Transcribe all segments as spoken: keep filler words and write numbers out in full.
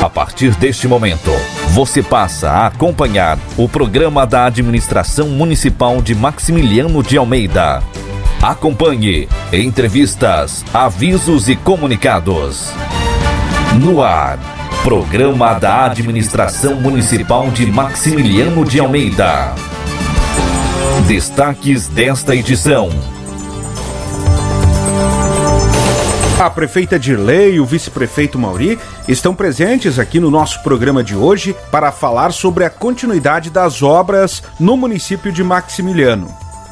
A partir deste momento, você passa a acompanhar o programa da Administração Municipal de Maximiliano de Almeida. Acompanhe entrevistas, avisos e comunicados. No ar, programa da Administração Municipal de Maximiliano de Almeida. Destaques desta edição. A prefeita Dirley e o vice-prefeito Mauri estão presentes aqui no nosso programa de hoje para falar sobre a continuidade das obras no município de Maximiliano.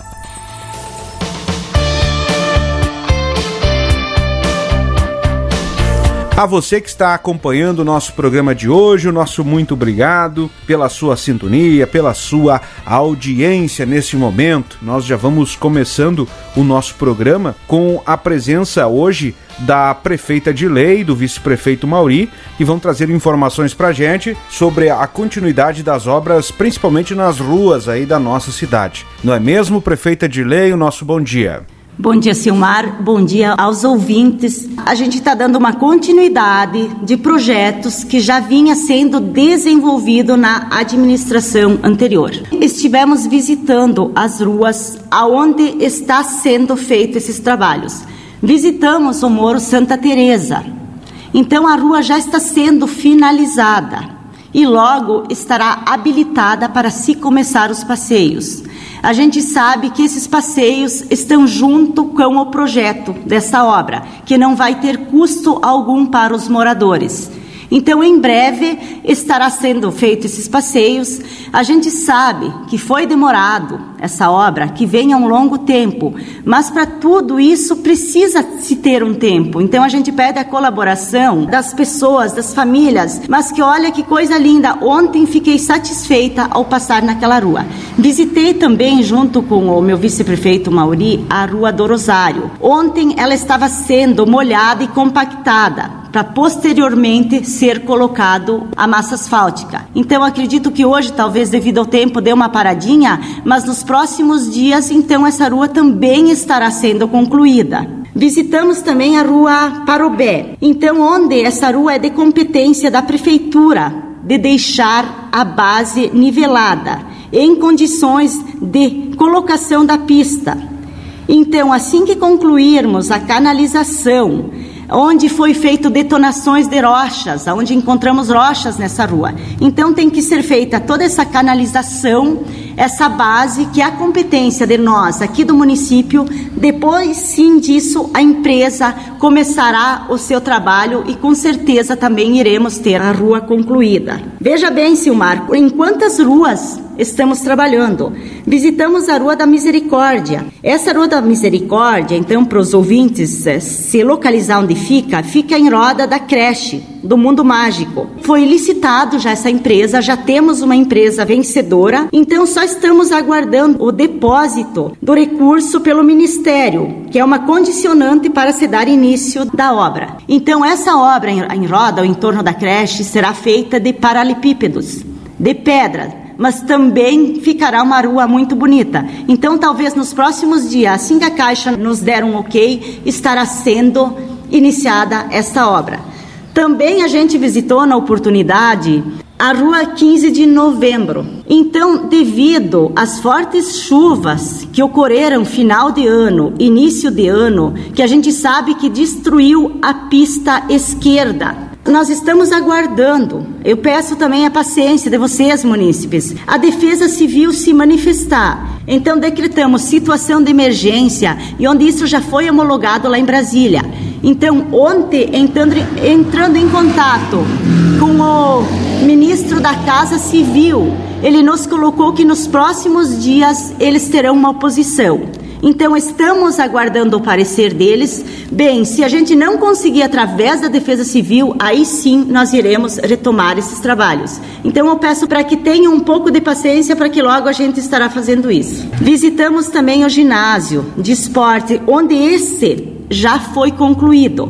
A você que está acompanhando o nosso programa de hoje, o nosso muito obrigado pela sua sintonia, pela sua audiência nesse momento. Nós já vamos começando o nosso programa com a presença hoje da prefeita Dirley e do vice-prefeito Mauri, que vão trazer informações pra gente sobre a continuidade das obras, principalmente nas ruas aí da nossa cidade. Não é mesmo, prefeita Dirley? O nosso bom dia. Bom dia, Silmar. Bom dia aos ouvintes. A gente está dando uma continuidade de projetos que já vinha sendo desenvolvido na administração anterior. Estivemos visitando as ruas aonde está sendo feito esses trabalhos. Visitamos o Morro Santa Teresa. Então a rua já está sendo finalizada e logo estará habilitada para se começar os passeios. A gente sabe que esses passeios estão junto com o projeto dessa obra, que não vai ter custo algum para os moradores. Então, em breve, estará sendo feito esses passeios. A gente sabe que foi demorado essa obra, que vem há um longo tempo, mas para tudo isso precisa se ter um tempo. Então, a gente pede a colaboração das pessoas, das famílias, mas que olha que coisa linda. Ontem fiquei satisfeita ao passar naquela rua. Visitei também, junto com o meu vice-prefeito Mauri, a Rua do Rosário. Ontem ela estava sendo molhada e compactada, para posteriormente ser colocado a massa asfáltica. Então, acredito que hoje, talvez devido ao tempo, dê uma paradinha, mas nos próximos dias, então, essa rua também estará sendo concluída. Visitamos também a Rua Parobé, então, onde essa rua é de competência da prefeitura, de deixar a base nivelada, em condições de colocação da pista. Então, assim que concluirmos a canalização, onde foi feito detonações de rochas, onde encontramos rochas nessa rua. Então tem que ser feita toda essa canalização, essa base que é a competência de nós aqui do município. Depois sim disso a empresa começará o seu trabalho e com certeza também iremos ter a rua concluída. Veja bem, Silmar, em quantas ruas estamos trabalhando? Visitamos a Rua da Misericórdia. Essa Rua da Misericórdia, então, para os ouvintes se localizar onde fica, fica em roda da creche do Mundo Mágico. Foi licitado já essa empresa, já temos uma empresa vencedora, então só estamos aguardando o depósito do recurso pelo Ministério, que é uma condicionante para se dar início da obra. Então essa obra em, em roda, ou em torno da creche, será feita de paralelepípedos, de pedra, mas também ficará uma rua muito bonita. Então, talvez nos próximos dias, assim que a Caixa nos der um ok, estará sendo iniciada esta obra. Também a gente visitou na oportunidade a Rua quinze de novembro. Então, devido às fortes chuvas que ocorreram final de ano, início de ano, que a gente sabe que destruiu a pista esquerda, nós estamos aguardando. Eu peço também a paciência de vocês, munícipes, a Defesa Civil se manifestar. Então, decretamos situação de emergência, e onde isso já foi homologado lá em Brasília. Então, ontem, entrando, entrando em contato com o ministro da Casa Civil, ele nos colocou que nos próximos dias eles terão uma oposição. Então, estamos aguardando o parecer deles. Bem, se a gente não conseguir através da Defesa Civil, aí sim nós iremos retomar esses trabalhos. Então, eu peço para que tenham um pouco de paciência, para que logo a gente estará fazendo isso. Visitamos também o ginásio de esporte, onde esse já foi concluído.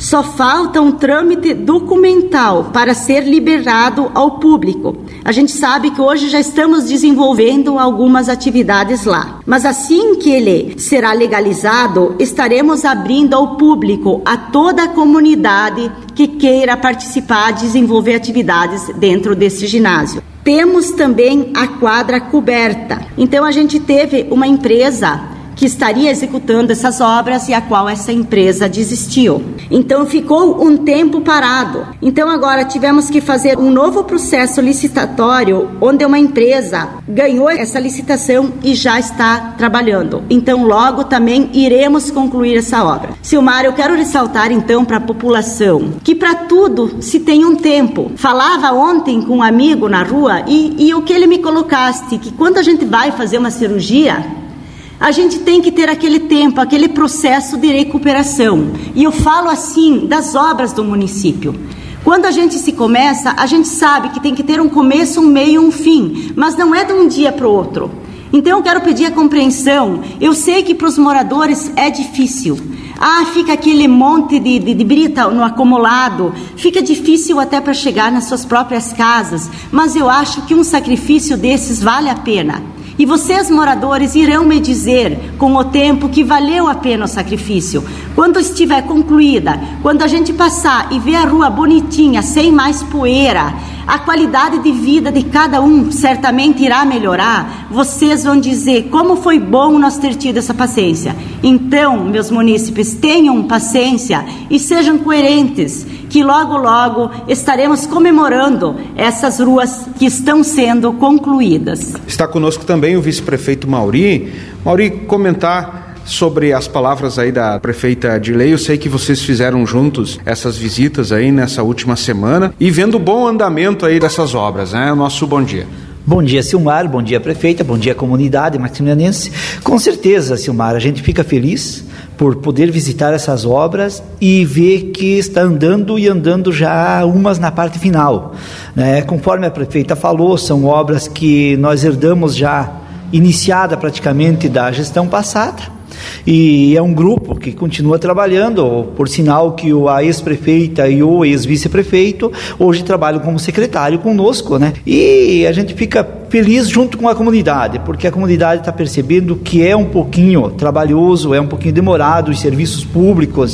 Só falta um trâmite documental para ser liberado ao público. A gente sabe que hoje já estamos desenvolvendo algumas atividades lá. Mas assim que ele será legalizado, estaremos abrindo ao público, a toda a comunidade que queira participar, desenvolver atividades dentro desse ginásio. Temos também a quadra coberta. Então a gente teve uma empresa que estaria executando essas obras e a qual essa empresa desistiu. Então ficou um tempo parado. Então agora tivemos que fazer um novo processo licitatório, onde uma empresa ganhou essa licitação e já está trabalhando. Então logo também iremos concluir essa obra. Silmar, eu quero ressaltar então para a população que para tudo se tem um tempo. Falava ontem com um amigo na rua e, e o que ele me colocaste, que quando a gente vai fazer uma cirurgia, a gente tem que ter aquele tempo, aquele processo de recuperação. E eu falo assim das obras do município. Quando a gente se começa, a gente sabe que tem que ter um começo, um meio e um fim. Mas não é de um dia para o outro. Então eu quero pedir a compreensão. Eu sei que para os moradores é difícil. Ah, fica aquele monte de, de, de brita no acumulado. Fica difícil até para chegar nas suas próprias casas. Mas eu acho que um sacrifício desses vale a pena. E vocês, moradores, irão me dizer com o tempo que valeu a pena o sacrifício. Quando estiver concluída, quando a gente passar e ver a rua bonitinha, sem mais poeira, a qualidade de vida de cada um certamente irá melhorar. Vocês vão dizer como foi bom nós ter tido essa paciência. Então, meus munícipes, tenham paciência e sejam coerentes, que logo, logo estaremos comemorando essas ruas que estão sendo concluídas. Está conosco também o vice-prefeito Mauri. Mauri, comentar sobre as palavras aí da prefeita Dirley. Eu sei que vocês fizeram juntos essas visitas aí nessa última semana e vendo o bom andamento aí dessas obras, né? O nosso bom dia. Bom dia, Silmar, bom dia, prefeita, bom dia, comunidade maximilianense. Com certeza, Silmar, a gente fica feliz por poder visitar essas obras e ver que está andando e andando já umas na parte final, né? Conforme a prefeita falou, são obras que nós herdamos já iniciada praticamente da gestão passada. E é um grupo que continua trabalhando, por sinal que a ex-prefeita e o ex-vice-prefeito hoje trabalham como secretário conosco, né? E a gente fica feliz junto com a comunidade, porque a comunidade está percebendo que é um pouquinho trabalhoso, é um pouquinho demorado os serviços públicos,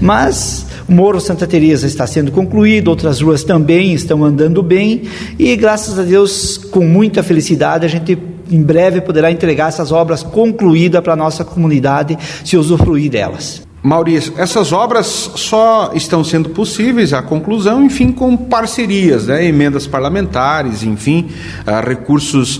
mas o Morro Santa Teresa está sendo concluído, outras ruas também estão andando bem e graças a Deus, com muita felicidade, a gente em breve poderá entregar essas obras concluídas para a nossa comunidade se usufruir delas. Maurício, essas obras só estão sendo possíveis, a conclusão, enfim, com parcerias, né? Emendas parlamentares, enfim, uh, recursos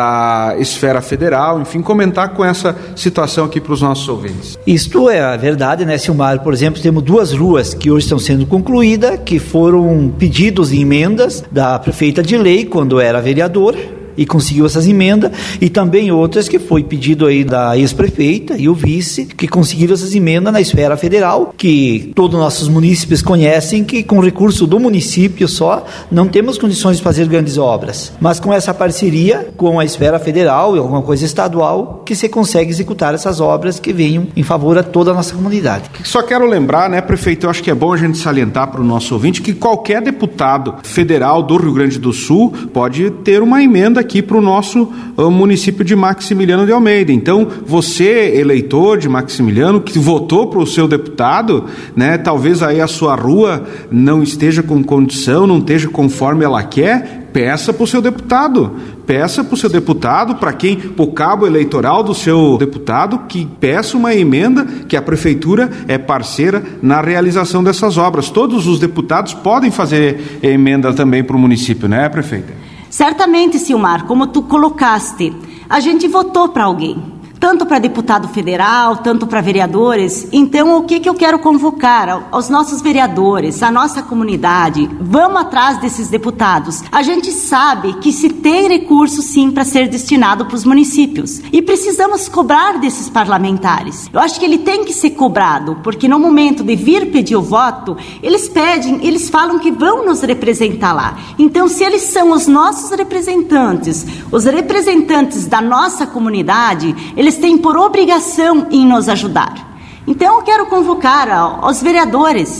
da esfera federal, enfim, comentar com essa situação aqui para os nossos ouvintes. Isto é a verdade, né, Silmar? Por exemplo, temos duas ruas que hoje estão sendo concluídas, que foram pedidos de emendas da prefeita Dirley, quando era vereadora, e conseguiu essas emendas, e também outras que foi pedido aí da ex-prefeita e o vice, que conseguiram essas emendas na esfera federal, que todos os nossos munícipes conhecem que com recurso do município só, não temos condições de fazer grandes obras, mas com essa parceria com a esfera federal e alguma coisa estadual, que se consegue executar essas obras que venham em favor a toda a nossa comunidade. Só quero lembrar, né, prefeito, eu acho que é bom a gente salientar para o nosso ouvinte que qualquer deputado federal do Rio Grande do Sul pode ter uma emenda aqui para o nosso uh, município de Maximiliano de Almeida. Então, você, eleitor de Maximiliano, que votou para o seu deputado, né, talvez aí a sua rua não esteja com condição, não esteja conforme ela quer, peça para o seu deputado. Peça para o seu deputado, para quem, para o cabo eleitoral do seu deputado, que peça uma emenda, que a prefeitura é parceira na realização dessas obras. Todos os deputados podem fazer emenda também para o município, né, prefeita? Certamente, Silmar, como tu colocaste, a gente votou para alguém, tanto para deputado federal, tanto para vereadores. Então, o que, que eu quero convocar aos nossos vereadores, à nossa comunidade? Vamos atrás desses deputados. A gente sabe que se tem recurso, sim, para ser destinado para os municípios. E precisamos cobrar desses parlamentares. Eu acho que ele tem que ser cobrado, porque no momento de vir pedir o voto, eles pedem, eles falam que vão nos representar lá. Então, se eles são os nossos representantes, os representantes da nossa comunidade, eles têm por obrigação em nos ajudar. Então eu quero convocar aos vereadores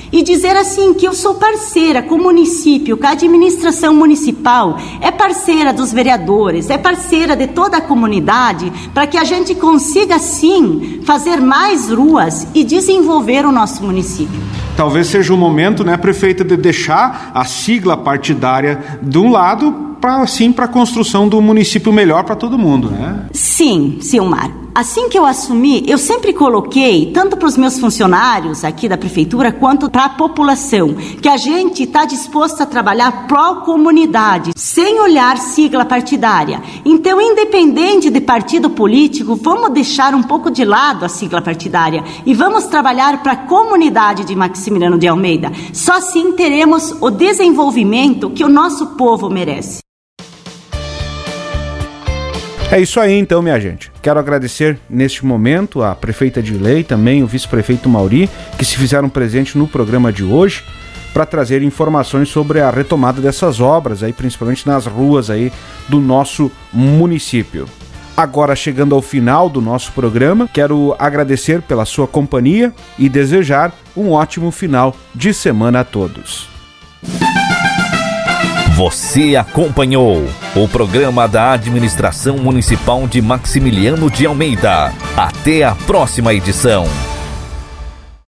e dizer assim que eu sou parceira com o município, que a administração municipal é parceira dos vereadores, é parceira de toda a comunidade, para que a gente consiga sim fazer mais ruas e desenvolver o nosso município. Talvez seja o momento, né, prefeita, de deixar a sigla partidária de um lado para assim para a construção do município melhor para todo mundo, né? Sim, Silmar. Assim que eu assumi, eu sempre coloquei, tanto para os meus funcionários aqui da prefeitura, quanto para a população, que a gente está disposto a trabalhar pró-comunidade, sem olhar sigla partidária. Então, independente de partido político, vamos deixar um pouco de lado a sigla partidária e vamos trabalhar para a comunidade de Maximiliano de Almeida. Só assim teremos o desenvolvimento que o nosso povo merece. É isso aí então, minha gente. Quero agradecer neste momento a prefeita Edilei, também o vice-prefeito Mauri, que se fizeram presente no programa de hoje para trazer informações sobre a retomada dessas obras, aí, principalmente nas ruas aí do nosso município. Agora, chegando ao final do nosso programa, quero agradecer pela sua companhia e desejar um ótimo final de semana a todos. Você acompanhou o programa da Administração Municipal de Maximiliano de Almeida. Até a próxima edição.